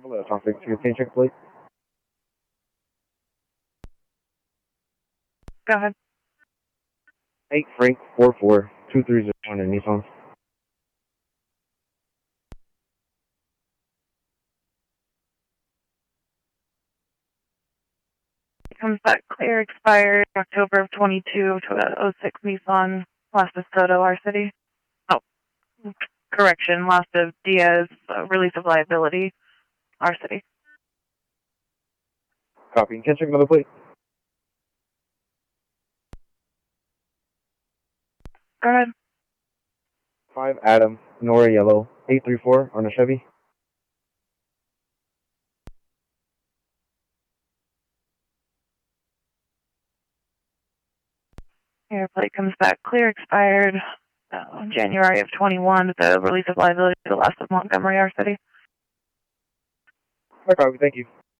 Hello, traffic. Can you check, please? Go ahead. 8 Frank 44230 in Nissan. Comes back clear, expired October of 22 to 06 Nissan, last of Soto, our city. Oh, correction, last of Diaz, release of liability, our city. Copy. Can you check another plate? Go ahead. 5 Adam, Nora Yellow, 834 on a Chevy. Your plate comes back clear, expired January of 21 to the release of liability to the last of Montgomery, our city. Copy. Thank you.